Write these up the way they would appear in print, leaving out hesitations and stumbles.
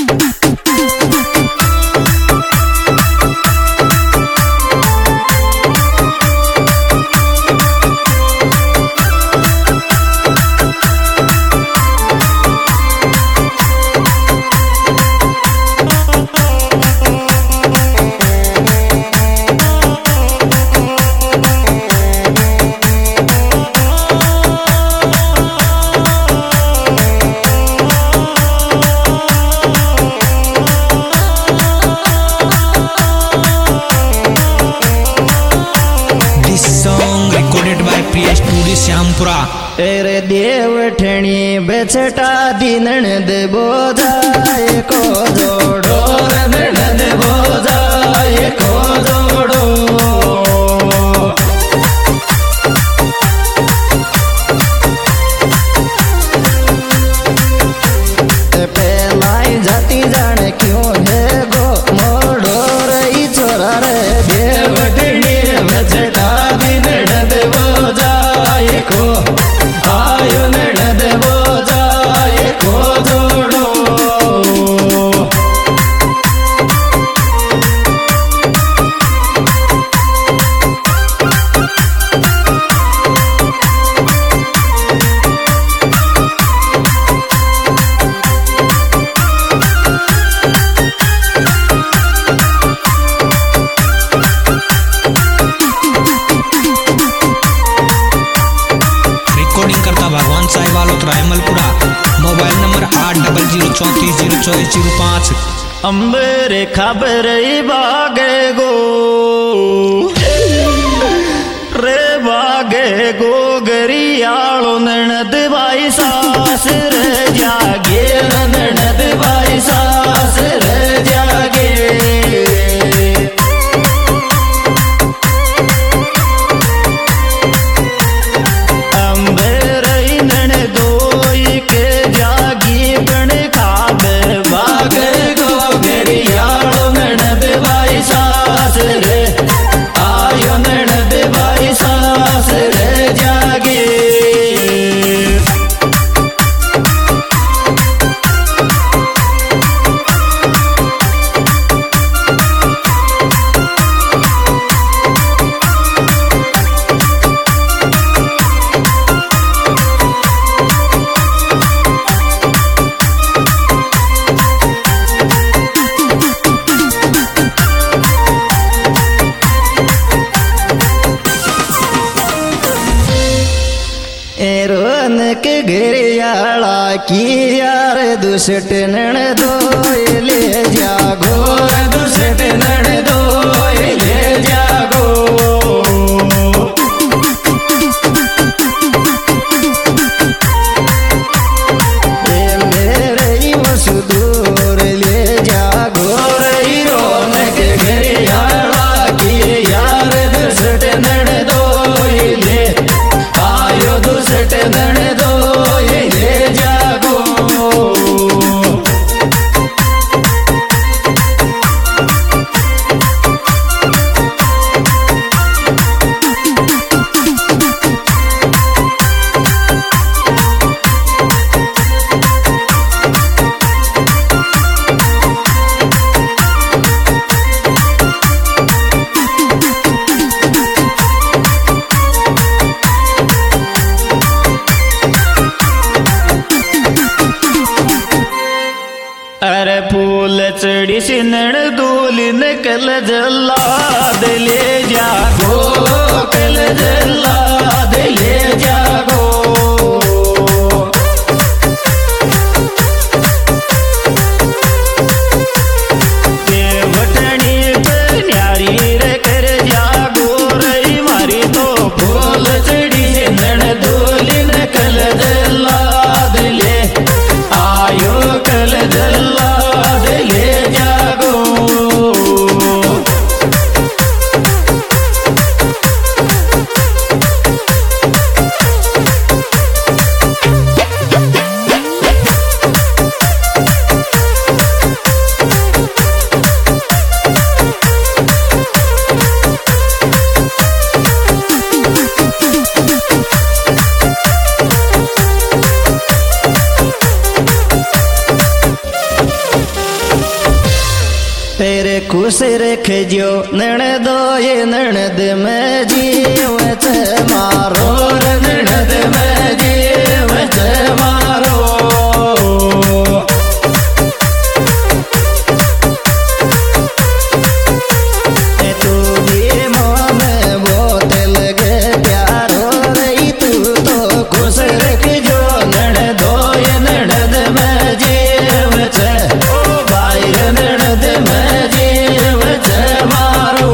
श्यामपुरा तेरे देवठणी बेचटा दिनण दे बोधाए को जोड़ो नण दे बोधाए को जोड़ो पहलाई जाती जाने क्यों है गो मोड़ो रही छोरा रे देवठणी बेचटा दिनण दे बोधाए को आयो नण दे बोधाए को जोड़ो भगवान साहिब वालोत्रा अमलपुरा। Mobile number 8003340405। अंबरे खबर बागे गो रे बागे गो गरियालो ननद भाई सास रे जागे ननद भाई सास रे जागे के घेरियाला की यार दुसट नण दो ले जागो दुसट नण दो ले जागो मेरे मसदूर ले जागो रही रोन के घेरियाला की यार दुसट नण दो ले आयो दुसट नण अरे फूल चढ़ी सिनण दूलिन कल जला दिले जागो कल जला दिले जागो देवठणी पे न्यारी रे कर जागो रही मारी तो फूल चढ़ी सिनण दूलिन कल जला दिले आयो कल जला तेरे खुश रख जो ननद ये ननद में जीव छ मारो रे ननद में जीव छ मारो तू भी मोह में बहुत लगे प्यारो रे तू तो खुश रख जो ननद ये ननद में जीव छ ओ भाई रे ननद में जीव छ मारो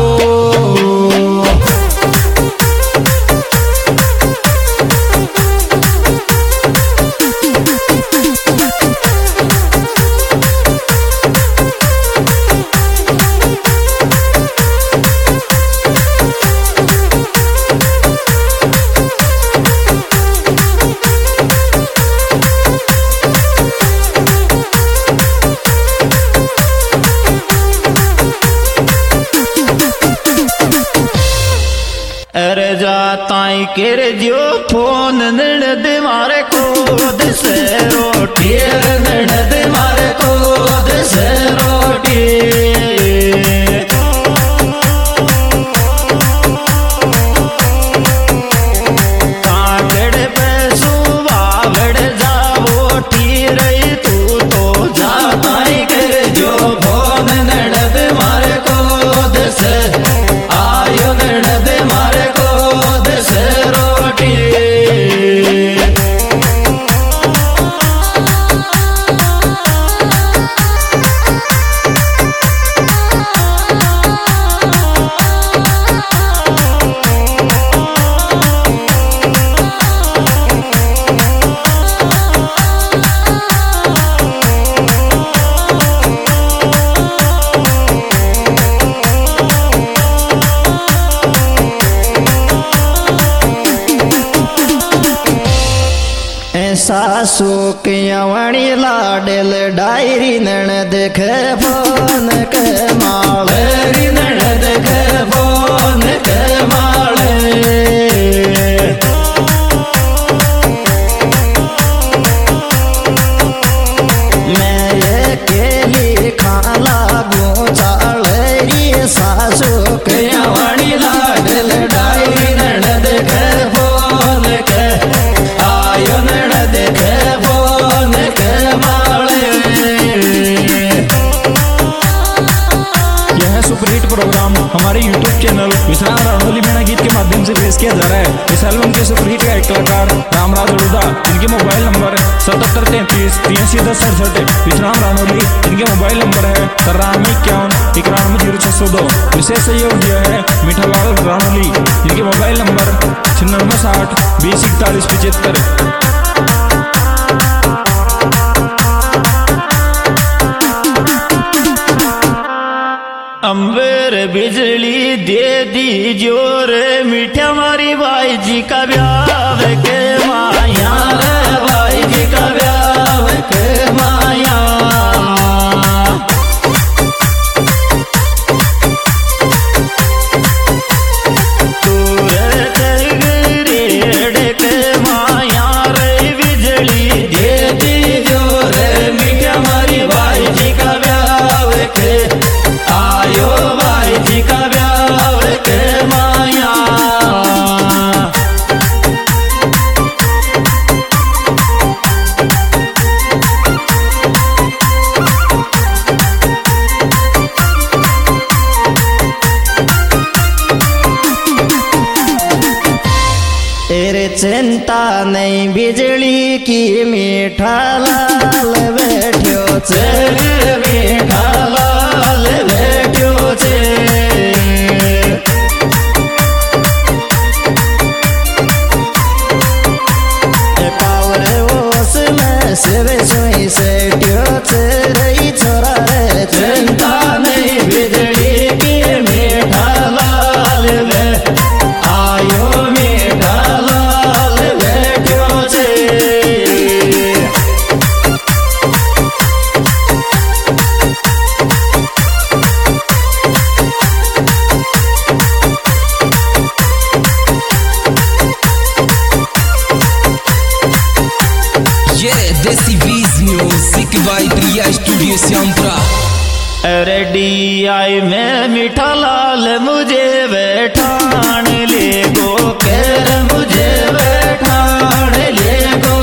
अरे जाताई कर जो फोन ननद मारे कोद से रोटी ननद मारे कोद से रोटी कागड़ पे सुबावड़ जाओ ठी रही तू तो जाताई कर जो फोन ननद मारे कोद से आयो ननद मारे रोटी सासू के अवणी लाडल डायरी ननद के फोन के मालरी ननद के फोन के माले मैं ये केली खाला चालरी सासू के अवणी लाडल डायरी ननद के फोन के आयो ननद के फोन के माले। यह सुपरहिट प्रोग्राम हमारे YouTube चैनल विश्राम रानोली मीणा गीत के माध्यम से पेश किया जा रहा है। इस एल्बम के सुपरहिट गायक कलाकार रामराज अड़ूदा, इनके मोबाइल नंबर 7733 विश्राम रानोली, इनके मोबाइल नंबर है 9351 विशेष सहयोग दिया है मीठालाल रानोली, इनके मोबाइल नंबर 9660 2041 75। अंबर बिजली दे दी जोर मीठा मारी भाई जी का ब्याह के माया रे भाई जी का ब्याह के माया चिंता नहीं बिजली की मीठा लाल बैठो छे मीठा लाल बैठो छे पावर ओस में सेवे सोई से छे रही छोरा रे चिंता नहीं बिजली की मीठा लाल वे आयो मीठा लाल बैठो छे। ये देसी बीज music by Priya studio Shyampura. अरे DI में मीठा लाल मुझे बैठान ले गो कर मुझे बैठान ले गो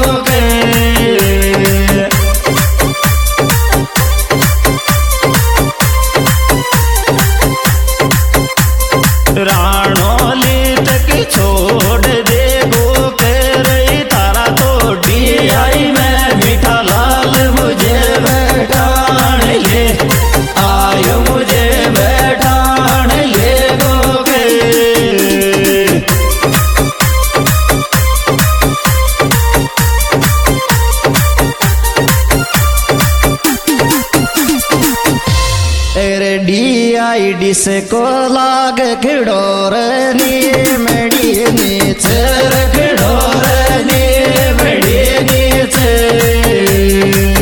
राणोली तक छोड़ दे गो कर तारा तो DI में मीठा लाल मुझे बैठान ले आयो मुझे बैठान ले गो के अरे DI डिस्को लाग खिड़ोर नी मेड़ी नीचे खिड़ोर नी मेड़ी नीचे